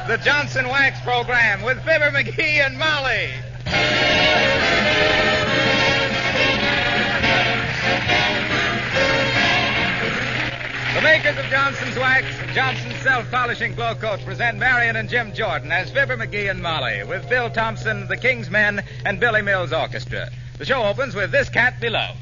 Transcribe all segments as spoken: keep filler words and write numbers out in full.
the Johnson Wax Program with Fibber McGee and Molly. The makers of Johnson's Wax and Johnson's Self-Polishing Glow Coat present Marion and Jim Jordan as Fibber McGee and Molly with Bill Thompson, the King's Men, and Billy Mills Orchestra. The show opens with This Cat Below.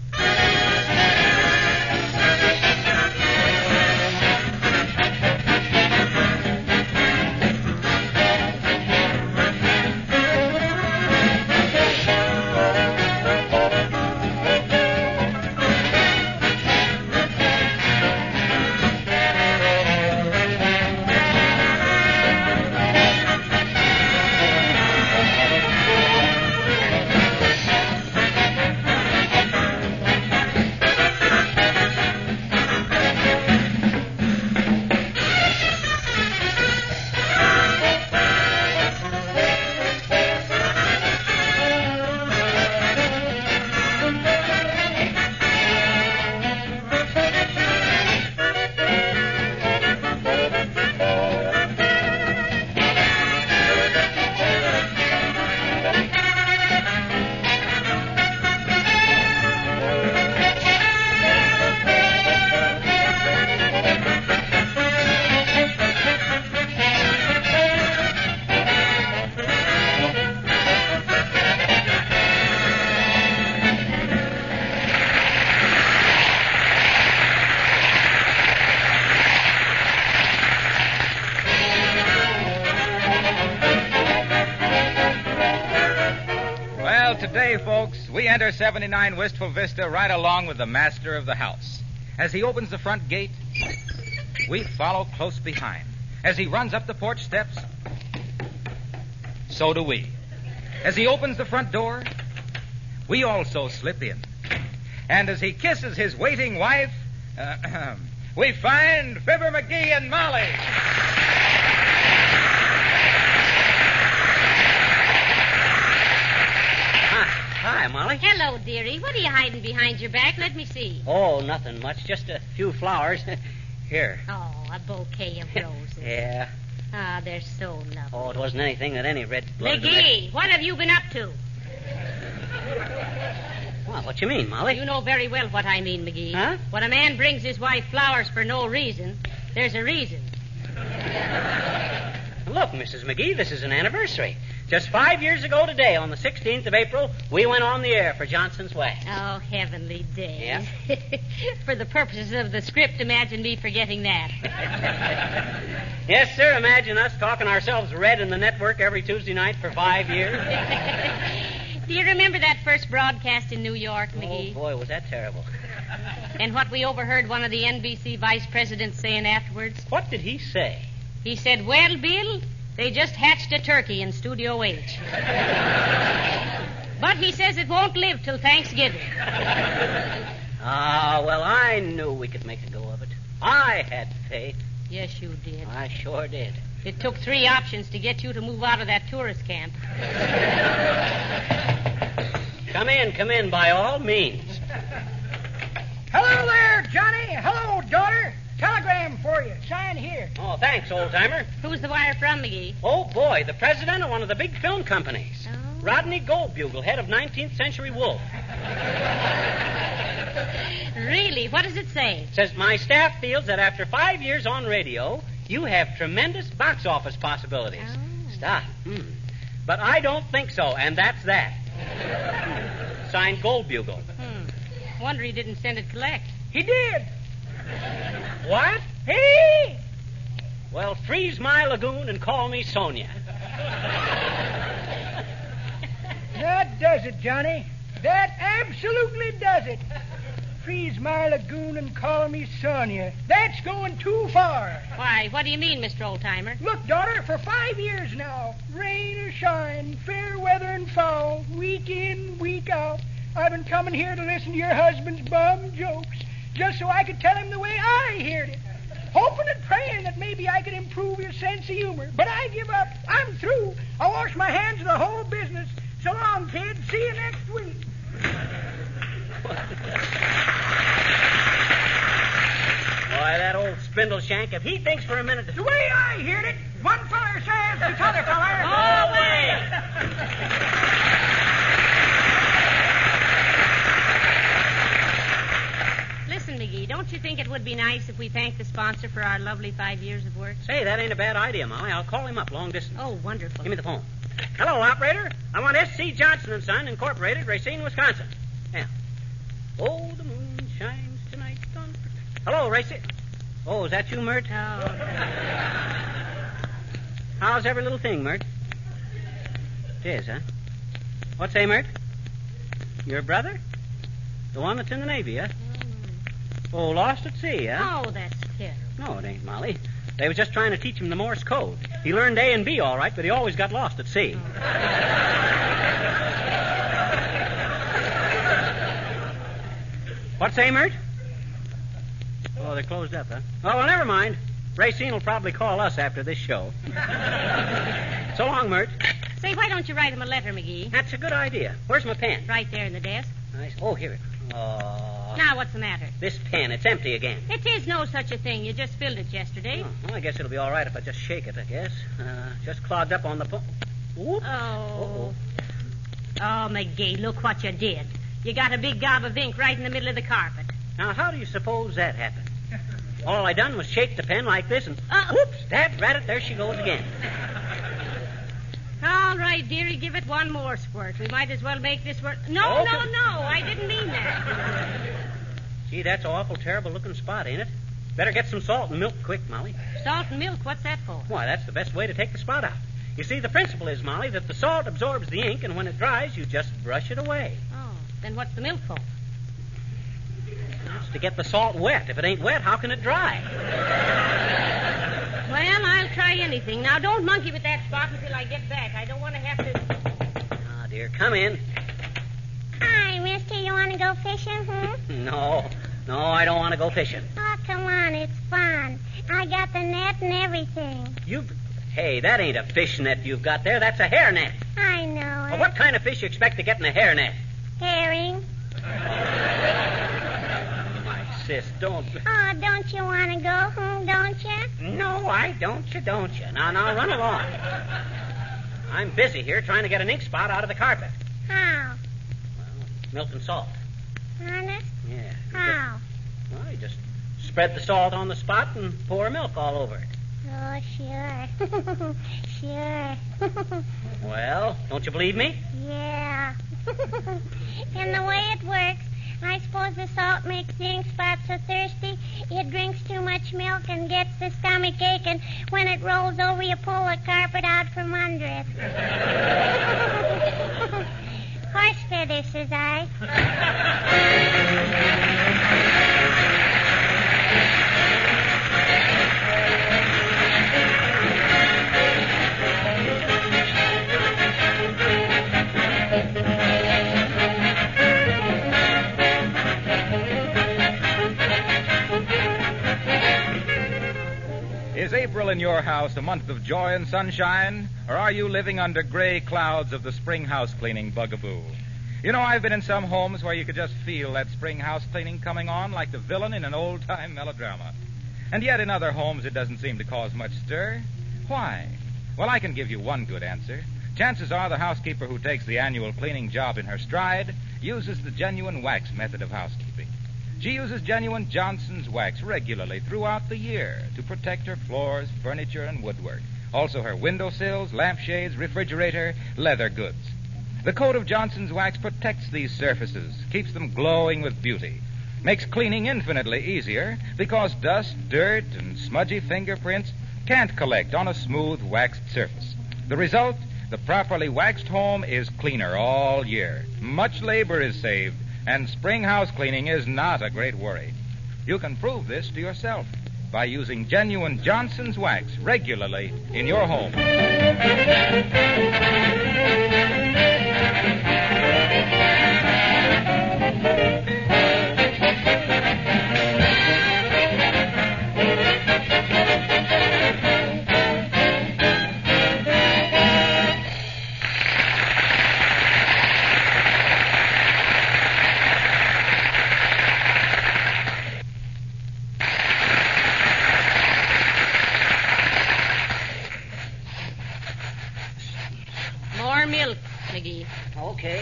Today, folks, we enter seventy-nine Wistful Vista right along with the master of the house. As he opens the front gate, we follow close behind. As he runs up the porch steps, so do we. As he opens the front door, we also slip in. And as he kisses his waiting wife, uh, we find Fibber McGee and Molly. Hi, Molly. Hello, dearie. What are you hiding behind your back? Let me see. Oh, nothing much. Just a few flowers. Here. Oh, a bouquet of roses. Yeah. Ah, they're so lovely. Oh, it wasn't anything that any red-blooded... McGee, what have you been up to? Well, what you mean, Molly? You know very well what I mean, McGee. Huh? When a man brings his wife flowers for no reason, there's a reason. Look, Missus McGee, this is an anniversary. Just five years ago today, on the sixteenth of April, we went on the air for Johnson's Wax. Oh, heavenly days. Yeah? For the purposes of the script, imagine me forgetting that. Yes, sir, imagine us talking ourselves red in the network every Tuesday night for five years. Do you remember that first broadcast in New York, McGee? Oh, boy, was that terrible. And what we overheard one of the N B C vice presidents saying afterwards? What did he say? He said, well, Bill, they just hatched a turkey in Studio H. But he says it won't live till Thanksgiving. Ah, well, I knew we could make a go of it. I had faith. Yes, you did. I sure did. It took three options to get you to move out of that tourist camp. Come in, come in, by all means. Hello there, Johnny. Hello, daughter. Telegram for you. Sign here. Oh, thanks, old-timer. Who's the wire from, McGee? Oh, boy, the president of one of the big film companies. Oh. Rodney Goldbugle, head of nineteenth Century Wolf. Really? What does it say? It says, my staff feels that after five years on radio, you have tremendous box office possibilities. Oh. Stop. Hmm. But I don't think so, and that's that. Signed Goldbugle. Hmm. Wonder he didn't send it collect. He did. What? Hey! Well, freeze my lagoon and call me Sonia. That does it, Johnny. That absolutely does it. Freeze my lagoon and call me Sonia. That's going too far. Why, what do you mean, Mister Oldtimer? Look, daughter, for five years now, rain or shine, fair weather and foul, week in, week out, I've been coming here to listen to your husband's bum jokes, just so I could tell him the way I heard it. Hoping and praying that maybe I could improve your sense of humor. But I give up. I'm through. I'll wash my hands of the whole business. So long, kid. See you next week. Boy, that old spindle shank, if he thinks for a minute... The way I heard it, One feller says to t'other feller. Away! Listen, McGee, don't you think it would be nice if we thanked the sponsor for our lovely five years of work? Say, that ain't a bad idea, Molly. I'll call him up long distance. Oh, wonderful. Give me the phone. Hello, operator. I want S C Johnson and Son, Incorporated, Racine, Wisconsin. Yeah. Oh, the moon shines tonight on... Hello, Racine. Oh, is that you, Mert? Oh. How's every little thing, Mert? It is, huh? What's say, Mert? Your brother? The one that's in the Navy, huh? Oh, lost at sea, huh? Oh, that's terrible. No, it ain't, Molly. They was just trying to teach him the Morse code. He learned A and B all right, but he always got lost at sea. What say, Mert? Oh, they're closed up, huh? Oh, well, never mind. Racine will probably call us after this show. So long, Mert. Say, why don't you write him a letter, McGee? That's a good idea. Where's my pen? Right there in the desk. Nice. Oh, here it. Oh. Now, what's the matter? This pen, it's empty again. It is no such a thing. You just filled it yesterday. Oh, well, I guess it'll be all right if I just shake it, I guess. Uh, just clogged up on the... Po- Whoop. Oh. Uh-oh. Oh, McGee, look what you did. You got a big gob of ink right in the middle of the carpet. Now, how do you suppose that happened? All I done was shake the pen like this and... Uh, whoops! Dad, rat it, there she goes again. All right, dearie, give it one more squirt. We might as well make this work. No, Okay. no, no, I didn't mean that. Gee, that's an awful terrible-looking spot, ain't it? Better get some salt and milk quick, Molly. Salt and milk, what's that for? Why, that's the best way to take the spot out. You see, the principle is, Molly, that the salt absorbs the ink, and when it dries, you just brush it away. Oh, then what's the milk for? It's to get the salt wet. If it ain't wet, how can it dry? Well, I'll try anything. Now, don't monkey with that spot until I get back. I don't want to have to... Ah, dear, come in. Hi, mister. You want to go fishing, hmm? No, no, I don't want to go fishing. Oh, come on. It's fun. I got the net and everything. You... Hey, that ain't a fish net you've got there. That's a hair net. I know Well, it. what kind of fish you expect to get in a hair net? Herring. My sis, don't... Oh, don't you want to go, hmm? Don't you? No, I don't you, don't you. Now, now, run along. I'm busy here trying to get an ink spot out of the carpet. How? Well, milk and salt. Honest? Yeah. you How? Just, well, you just spread the salt on the spot and pour milk all over it. Oh, sure. Sure. Well, don't you believe me? Yeah. And the way it works, I suppose the salt makes the ink spot so thirsty it drinks too much milk and gets the stomach ache, and when it rolls over, you pull the carpet out from under it. Horse feather, says I. Is April in your house a month of joy and sunshine, or are you living under gray clouds of the spring house cleaning bugaboo? You know, I've been in some homes where you could just feel that spring house cleaning coming on like the villain in an old-time melodrama. And yet in other homes it doesn't seem to cause much stir. Why? Well, I can give you one good answer. Chances are the housekeeper who takes the annual cleaning job in her stride uses the genuine wax method of housekeeping. She uses genuine Johnson's wax regularly throughout the year to protect her floors, furniture, and woodwork. Also her windowsills, lampshades, refrigerator, leather goods. The coat of Johnson's wax protects these surfaces, keeps them glowing with beauty, makes cleaning infinitely easier because dust, dirt, and smudgy fingerprints can't collect on a smooth waxed surface. The result, the properly waxed home is cleaner all year. Much labor is saved, and spring house cleaning is not a great worry. You can prove this to yourself by using genuine Johnson's wax regularly in your home. milk, McGee. Okay.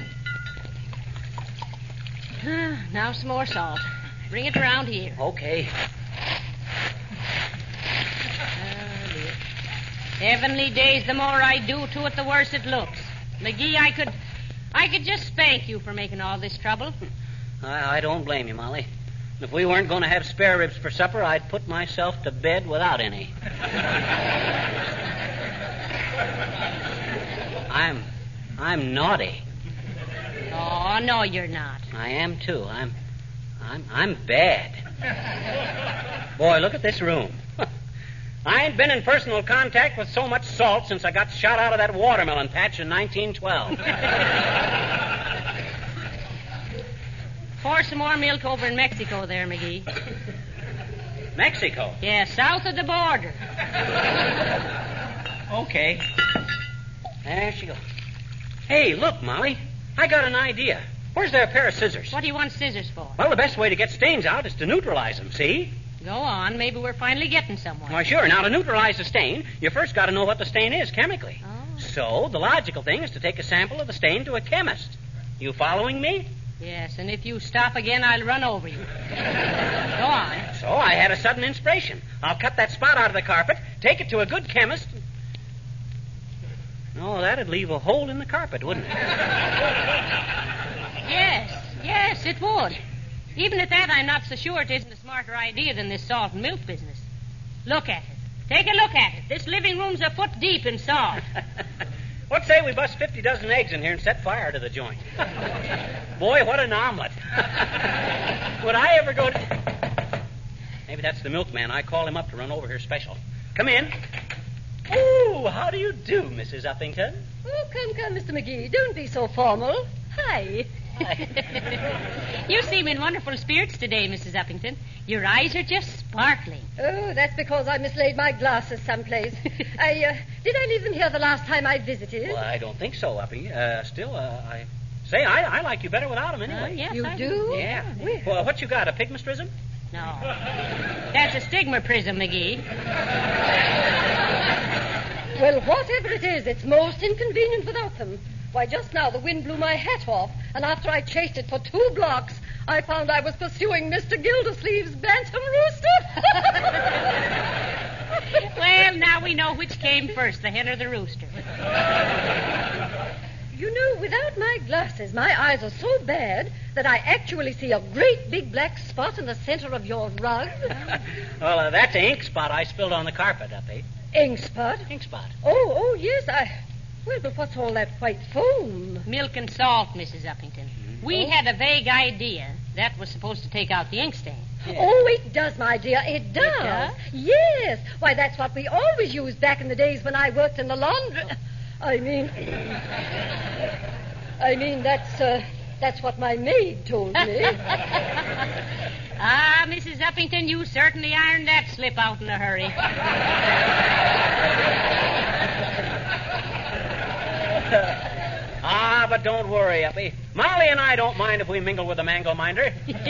Now some more salt. Bring it around here. Okay. Oh, dear. Heavenly days, the more I do to it, the worse it looks. McGee, I could... I could just spank you for making all this trouble. I, I don't blame you, Molly. If we weren't going to have spare ribs for supper, I'd put myself to bed without any. I'm... I'm naughty. Oh, no, you're not. I am, too. I'm... I'm... I'm bad. Boy, look at this room. I ain't been in personal contact with so much salt since I got shot out of that watermelon patch in nineteen twelve. Pour some more milk over in Mexico there, McGee. Mexico? Yeah, south of the border. Okay. There she goes. Hey, look, Molly. I got an idea. Where's there a pair of scissors? What do you want scissors for? Well, the best way to get stains out is to neutralize them, see? Go on. Maybe we're finally getting somewhere. Why, sure. Now, to neutralize the stain, you first got to know what the stain is chemically. Oh. So, the logical thing is to take a sample of the stain to a chemist. You following me? Yes, and if you stop again, I'll run over you. Go on. So, I had a sudden inspiration. I'll cut that spot out of the carpet, take it to a good chemist. No, that'd leave a hole in the carpet, wouldn't it? Yes, yes, it would. Even at that, I'm not so sure it isn't a smarter idea than this salt and milk business. Look at it. Take a look at it. This living room's a foot deep in salt. What say we bust fifty dozen eggs in here and set fire to the joint? Boy, what an omelet. Would I ever go to... Maybe that's the milkman. I called him up to run over here special. Come in. Oh, how do you do, Missus Uppington? Oh, come, come, Mister McGee. Don't be so formal. Hi. You seem in wonderful spirits today, Missus Uppington. Your eyes are just sparkling. Oh, that's because I mislaid my glasses someplace. I, uh, did I leave them here the last time I visited? Well, I don't think so, Uppy. Uh, still, uh, I... Say, I, I like you better without them anyway. Uh, yes, You I do? Yeah. Well. Well, what you got, a pygmastrism? No. That's a stigma prism, McGee. Well, whatever it is, it's most inconvenient without them. Why, just now the wind blew my hat off, and after I chased it for two blocks, I found I was pursuing Mister Gildersleeve's bantam rooster. Well, now we know which came first, the hen or the rooster. You know, without my glasses, my eyes are so bad that I actually see a great big black spot in the center of your rug. Well, uh, that's the ink spot I spilled on the carpet, Uppy. Ink spot? Ink spot. Oh, oh, yes, I... Well, but what's all that white foam? Milk and salt, Missus Uppington. We Oh. had a vague idea that was supposed to take out the ink stain. Oh, it does, my dear. It does. does? Yes. Why, that's what we always used back in the days when I worked in the laundry. I mean... I mean, that's, uh, that's what my maid told me. Ah, Missus Uppington, you certainly ironed that slip out in a hurry. Ah, but don't worry, Uppy. Molly and I don't mind if we mingle with the mango minder.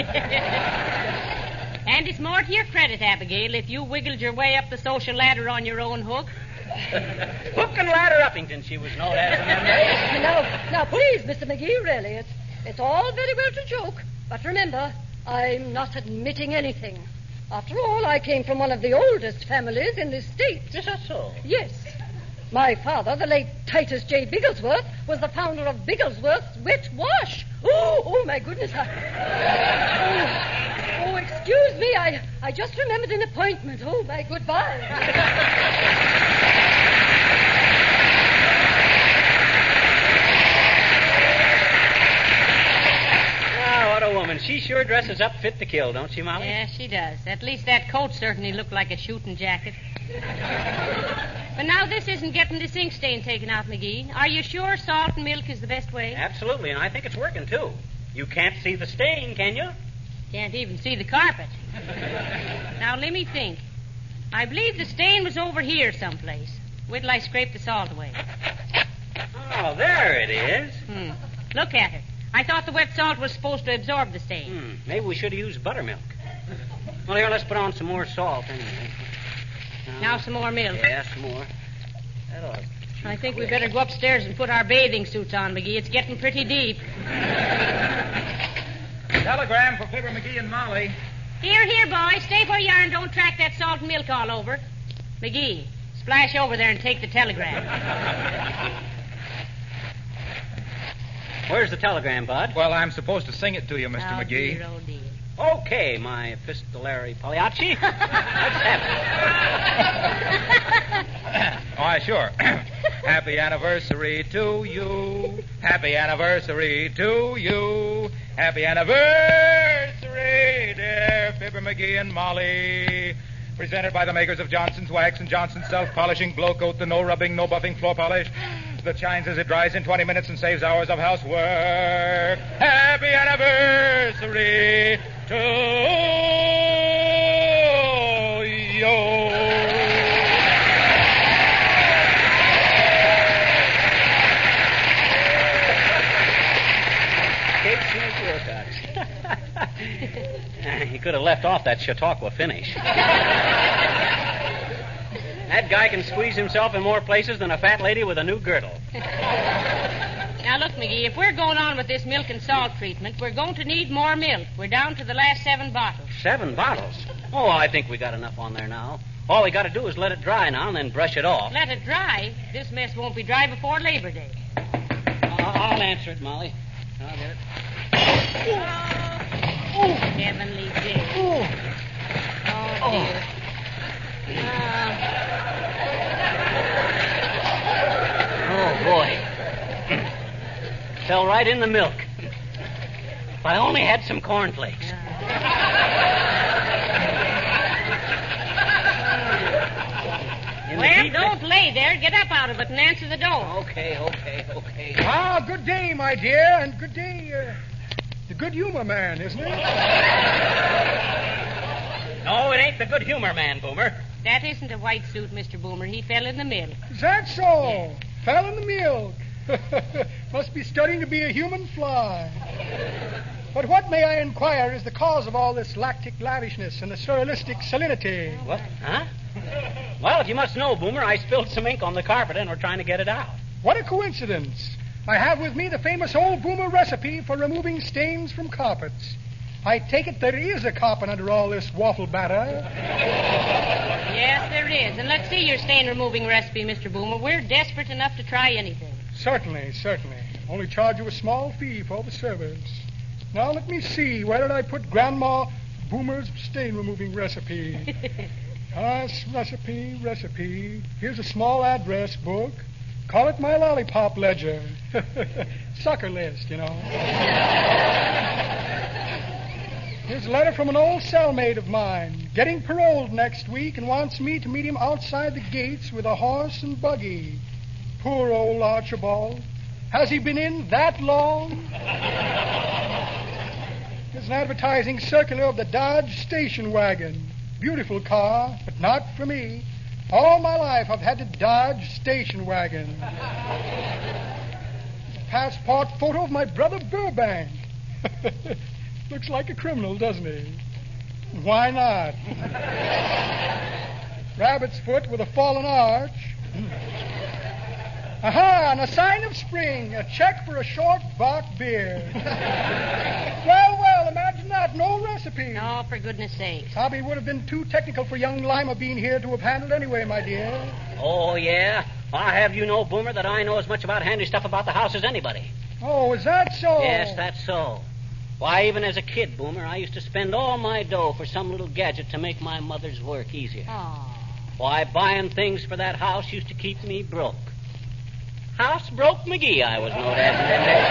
And it's more to your credit, Abigail, if you wiggled your way up the social ladder on your own hook. Hook and ladder Uppington, she was known as in them days. now, now, please, Mister McGee, really, it's, it's all very well to joke. But remember, I'm not admitting anything. After all, I came from one of the oldest families in this state. Is that so? Yes. My father, the late Titus J. Bigglesworth, was the founder of Bigglesworth's Wet Wash. Oh, oh, my goodness. I... Oh, oh, excuse me. I, I just remembered an appointment. Oh, my goodbye. Ah, what a woman. She sure dresses up fit to kill, don't she, Molly? Yes, she does. At least that coat certainly looked like a shooting jacket. But now this isn't getting this ink stain taken out, McGee. Are you sure salt and milk is the best way? Absolutely, and I think it's working, too. You can't see the stain, can you? Can't even see the carpet. Now, let me think. I believe the stain was over here someplace. Wait till I scrape the salt away. Oh, there it is. Hmm. Look at it. I thought the wet salt was supposed to absorb the stain. Hmm. Maybe we should have used buttermilk. Well, here, let's put on some more salt anyway. Now some more milk. Yeah, some more. That ought to I think we better go upstairs and put our bathing suits on, McGee. It's getting pretty deep. Telegram for Fibber, McGee, and Molly. Here, here, boys. Stay where you are and don't track that salt and milk all over. McGee, splash over there and take the telegram. Where's the telegram, Bud? Well, I'm supposed to sing it to you, Mister Oh, McGee. dear, oh, dear. Okay, my epistolary Pagliacci. Let's have it. Why, sure. Happy anniversary to you. Happy anniversary to you. Happy anniversary, dear Fibber, McGee, and Molly. Presented by the makers of Johnson's Wax and Johnson's Self-Polishing Glow Coat, the no-rubbing, no-buffing floor polish that shines as it dries in twenty minutes and saves hours of housework. Happy anniversary to you. He could have left off that Chautauqua finish. That guy can squeeze himself in more places than a fat lady with a new girdle. Now, look, McGee, if we're going on with this milk and salt treatment, we're going to need more milk. We're down to the last seven bottles. Seven bottles? Oh, I think we got enough on there now. All we got to do is let it dry now and then brush it off. Let it dry? This mess won't be dry before Labor Day. I'll, I'll answer it, Molly. I'll get it. Oh, heavenly day. Oh, oh dear. Uh... Oh, boy. Fell right in the milk. If I only had some cornflakes. In the Well, deep- don't lay there. Get up out of it and answer the door. Okay, okay, okay. Ah, good day, my dear, and good day, uh, the good humor man, isn't it? No, it ain't the good humor man, Boomer. That isn't a white suit, Mister Boomer. He fell in the milk. Is that so? Fell in the milk. Must be studying to be a human fly. But what, may I inquire, is the cause of all this lactic lavishness and the surrealistic salinity? What? Huh? Well, if you must know, Boomer, I spilled some ink on the carpet and we're trying to get it out. What a coincidence. I have with me the famous old Boomer recipe for removing stains from carpets. I take it there is a carpet under all this waffle batter. Yes, there is. And let's see your stain-removing recipe, Mister Boomer. We're desperate enough to try anything. Certainly, certainly. Only charge you a small fee for the service. Now let me see. Where did I put Grandma Boomer's stain-removing recipe? Ah, recipe, recipe. Here's a small address book. Call it my lollipop ledger. Sucker list, you know. Here's a letter from an old cellmate of mine, getting paroled next week and wants me to meet him outside the gates with a horse and buggy. Poor old Archibald. Has he been in that long? There's an advertising circular of the Dodge station wagon. Beautiful car, but not for me. All my life I've had to Dodge station wagon. Passport photo of my brother Burbank. Looks like a criminal, doesn't he? Why not? Rabbit's foot with a fallen arch. Aha, and a sign of spring, a check for a short bock beer. Well, well, imagine that, no recipe. Oh, for goodness sakes. Hobby would have been too technical for young Lima Bean here to have handled anyway, my dear. Oh, yeah? I have you know, Boomer, that I know as much about handy stuff about the house as anybody. Oh, is that so? Yes, that's so. Why, even as a kid, Boomer, I used to spend all my dough for some little gadget to make my mother's work easier. Oh. Why, buying things for that house used to keep me broke. House Broke McGee, I was known as.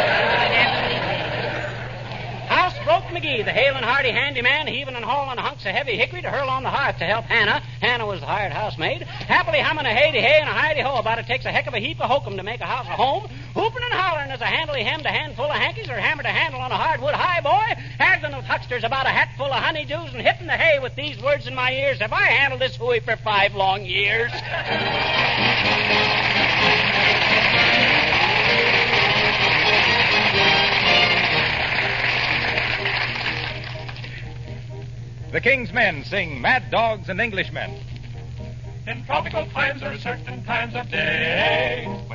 House Broke McGee, the hale and hearty handyman, heaving and hauling hunks of heavy hickory to hurl on the hearth to help Hannah. Hannah was the hired housemaid. Happily humming a hey-de-hey and a hi-de-ho about it takes a heck of a heap of hokum to make a house a home. Hooping and hollering as a handily hemmed a handful of hankies or hammered a handle on a hardwood high boy. Haggling with hucksters about a hatful of honeydews and hitting the hay with these words in my ears. Have I handled this hooey for five long years? The King's Men sing Mad Dogs and Englishmen. In tropical climes there are certain times of day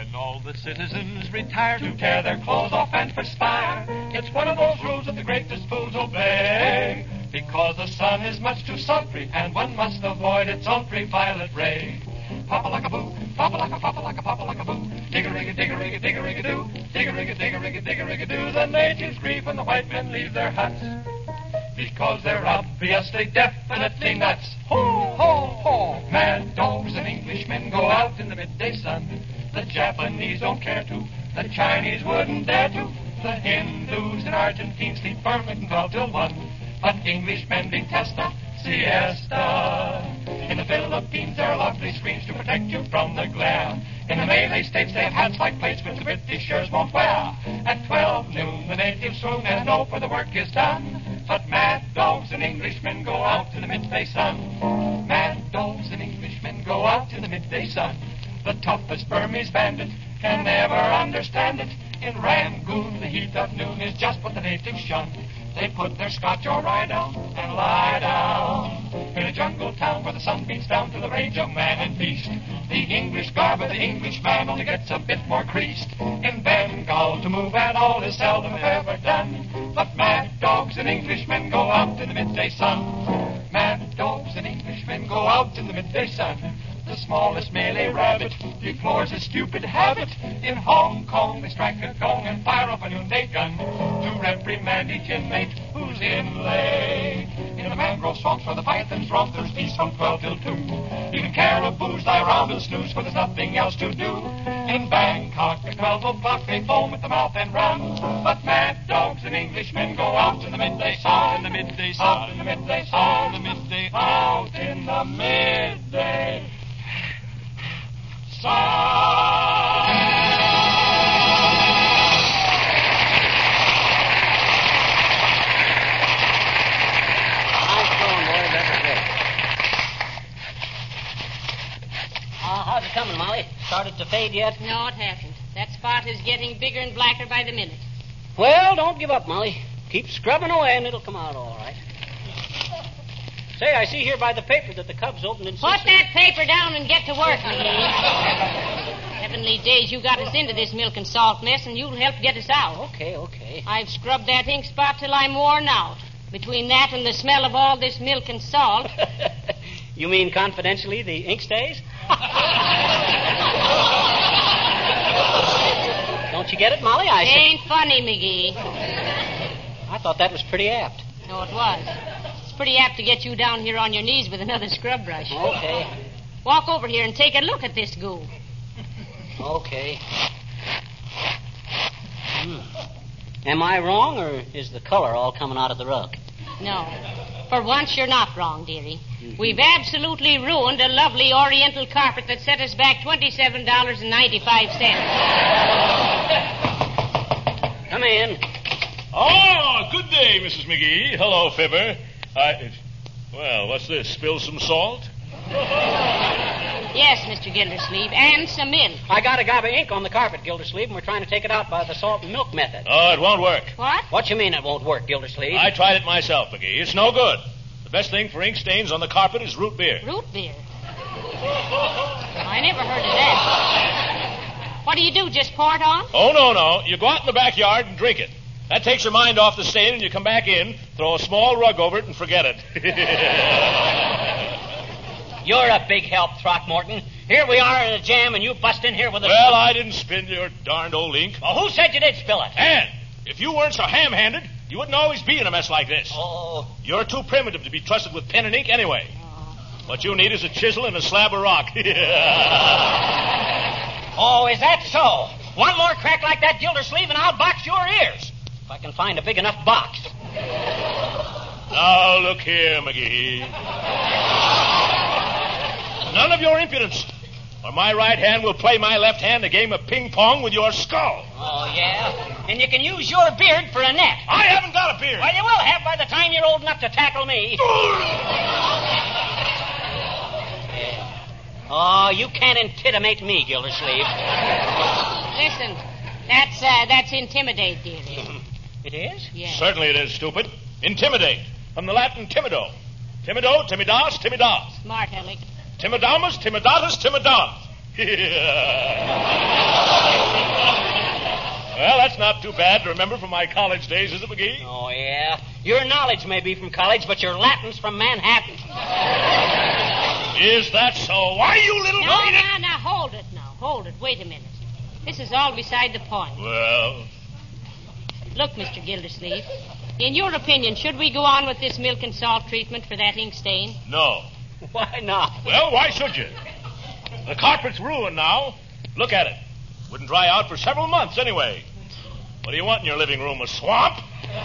the citizens retire to tear their clothes off and perspire. It's one of those rules that the greatest fools obey, because the sun is much too sultry, and one must avoid its ultraviolet ray. Pop-a-like-a-boo, pop-a-like-a, pop-a-like-a, pop-a-like-a-boo, digga-rigga-digga-rigga, digga-rigga-doo, digga-rigga-digga-rigga, digga-rigga-doo. The natives grieve when the white men leave their huts, because they're obviously definitely nuts. Ho, ho, ho! Mad dogs and Englishmen go out in the midday sun. The Japanese don't care to. The Chinese wouldn't dare to. The Hindus and Argentines sleep firmly from twelve till one. But Englishmen detest a siesta. In the Philippines, there are lovely screens to protect you from the glare. In the Malay states, they have hats like plates which the Britishers won't wear. At twelve noon, the natives swoon and know for the work is done. But mad dogs and Englishmen go out in the midday sun. Mad dogs and Englishmen go out in the midday sun. The toughest Burmese bandit can never understand it. In Rangoon, the heat of noon is just what the natives shun. They put their scotch or rye down and lie down in a jungle town where the sun beats down to the rage of man and beast. The English garb of the Englishman only gets a bit more creased. In Bengal, to move at all is seldom if ever done. But mad dogs and Englishmen go out in the midday sun. Mad dogs and Englishmen go out in the midday sun. The smallest Malay rabbit deplores his stupid habit. In Hong Kong, they strike a gong and fire off a noonday gun to reprimand each inmate who's inlaid. In the mangrove swamps where the pythons romp, there's peace from twelve till two. Even caribous lie around and snooze, for there's nothing else to do. In Bangkok, at twelve o'clock, they foam at the mouth and run. But mad dogs and Englishmen go out in the midday sun. In the midday sun. Out in the midday sun. In the midday. Out in the midday. Uh, how's it coming, Molly? Started to fade yet? No, it hasn't. That spot is getting bigger and blacker by the minute. Well, don't give up, Molly. Keep scrubbing away and it'll come out all right. Say, I see here by the paper that the Cubs opened in... Put that paper down and get to work, McGee. Heavenly days, you got us into this milk and salt mess, and you'll help get us out. Okay, okay. I've scrubbed that ink spot till I'm worn out. Between that and the smell of all this milk and salt... You mean, confidentially, the ink stays? Don't you get it, Molly? I It said... ain't funny, McGee. I thought that was pretty apt. No, it was. It's pretty apt to get you down here on your knees with another scrub brush. Okay. Walk over here and take a look at this goo. Okay. Hmm. Am I wrong, or is the color all coming out of the rug? No. For once, you're not wrong, dearie. Mm-hmm. We've absolutely ruined a lovely oriental carpet that set us back twenty-seven dollars and ninety-five cents. Come in. Oh, good day, Missus McGee. Hello, Fibber. I... Well, what's this? Spill some salt? Yes, Mister Gildersleeve, and some milk. I got a gob of ink on the carpet, Gildersleeve, and we're trying to take it out by the salt and milk method. Oh, it won't work. What? What you mean it won't work, Gildersleeve? I tried it myself, McGee. It's no good. The best thing for ink stains on the carpet is root beer. Root beer? I never heard of that. What do you do, just pour it on? Oh, no, no. You go out in the backyard and drink it. That takes your mind off the stain, and you come back in, throw a small rug over it, and forget it. You're a big help, Throckmorton. Here we are in a jam, and you bust in here with a... Well, I didn't spill your darned old ink. Well, who said you did spill it? And if you weren't so ham-handed, you wouldn't always be in a mess like this. Oh. You're too primitive to be trusted with pen and ink anyway. Oh. What you need is a chisel and a slab of rock. Oh, is that so? One more crack like that, Gildersleeve, and I'll box your ears. If I can find a big enough box. Now, look here, McGee. None of your impudence, or my right hand will play my left hand a game of ping-pong with your skull. Oh, yeah? And you can use your beard for a net. I haven't got a beard. Well, you will have by the time you're old enough to tackle me. Oh, you can't intimidate me, Gildersleeve. Listen, that's, uh, that's intimidate, dearie. It is? Yes. Certainly it is, stupid. Intimidate. From the Latin timido. Timido, timidas, timidas. Smart, Alec. Timidamus, timidatus, timidans. Well, that's not too bad to remember from my college days, is it, McGee? Oh, yeah. Your knowledge may be from college, but your Latin's from Manhattan. Is that so? Why, you little... No, no, no, hold it now. Hold it. Wait a minute. This is all beside the point. Well... Look, Mister Gildersleeve, in your opinion, should we go on with this milk and salt treatment for that ink stain? No. Why not? Well, why should you? The carpet's ruined now. Look at it. Wouldn't dry out for several months anyway. What do you want in your living room, a swamp? Well,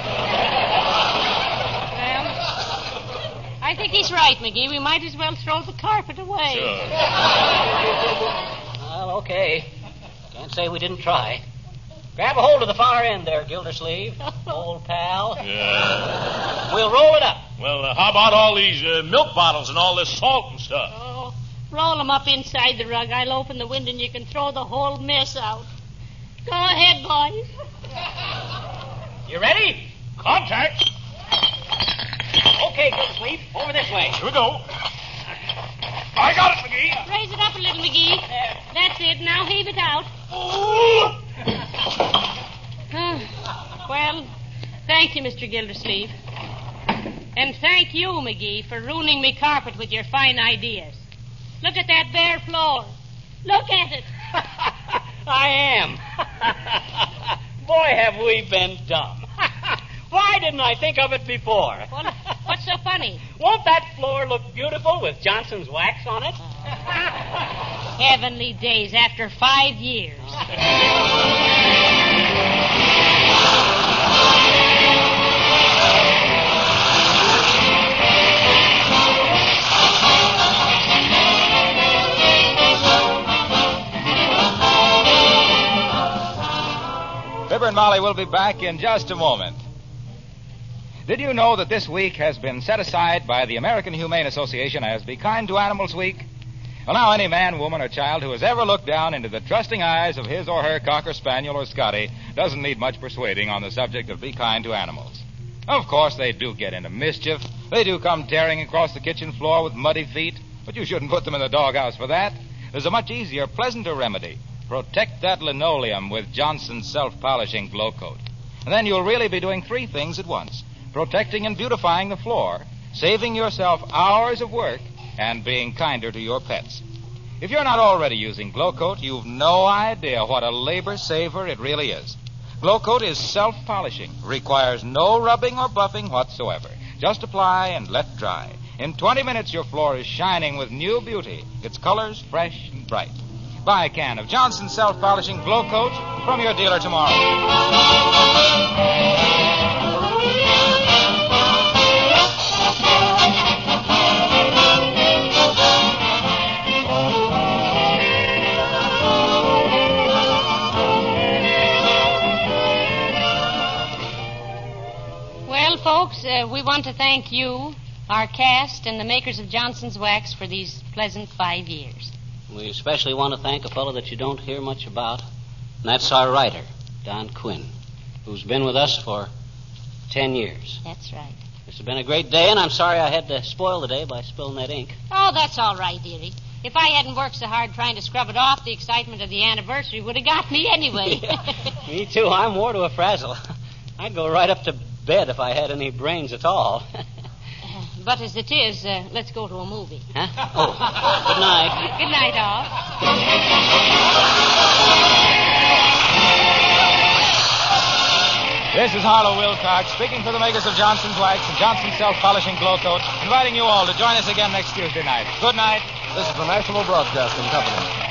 I think he's right, McGee. We might as well throw the carpet away. Sure. Well, okay. Can't say we didn't try. Grab a hold of the far end there, Gildersleeve. Old pal. Yeah. We'll roll it up. Well, uh, how about all these uh, milk bottles and all this salt and stuff? Oh, roll them up inside the rug. I'll open the window and you can throw the whole mess out. Go ahead, boys. You ready? Contact. Okay, Gildersleeve. Over this way. Here we go. I got it, McGee. Raise it up a little, McGee. There. That's it. Now heave it out. Ooh. Well, thank you, Mister Gildersleeve. And thank you, McGee, for ruining me carpet with your fine ideas. Look at that bare floor. Look at it. I am. Boy, have we been dumb. Why didn't I think of it before? Well, what's so funny? Won't that floor look beautiful with Johnson's wax on it? Heavenly days after five years. Fibber and Molly will be back in just a moment. Did you know that this week has been set aside by the American Humane Association as Be Kind to Animals Week? Well, now, any man, woman, or child who has ever looked down into the trusting eyes of his or her Cocker Spaniel or Scotty doesn't need much persuading on the subject of be kind to animals. Of course, they do get into mischief. They do come tearing across the kitchen floor with muddy feet, but you shouldn't put them in the doghouse for that. There's a much easier, pleasanter remedy. Protect that linoleum with Johnson's self-polishing Glow Coat. And then you'll really be doing three things at once. Protecting and beautifying the floor, saving yourself hours of work, and being kinder to your pets. If you're not already using Glow Coat, you've no idea what a labor saver it really is. Glow Coat is self-polishing, requires no rubbing or buffing whatsoever. Just apply and let dry. In twenty minutes, your floor is shining with new beauty, its colors fresh and bright. Buy a can of Johnson's self-polishing Glow Coat from your dealer tomorrow. Well, folks, uh, we want to thank you, our cast, and the makers of Johnson's Wax for these pleasant five years. We especially want to thank a fellow that you don't hear much about, and that's our writer, Don Quinn, who's been with us for ten years. That's right. This has been a great day, and I'm sorry I had to spoil the day by spilling that ink. Oh, that's all right, dearie. If I hadn't worked so hard trying to scrub it off, the excitement of the anniversary would have got me anyway. Yeah, me too. I'm more to a frazzle. I'd go right up to bed if I had any brains at all. But as it is, uh, let's go to a movie. Huh? Oh, good night. Good night, all. This is Harlow Wilcox, speaking for the makers of Johnson's Wax and Johnson's Self-Polishing Glow Coat, inviting you all to join us again next Tuesday night. Good night. This is the National Broadcasting Company.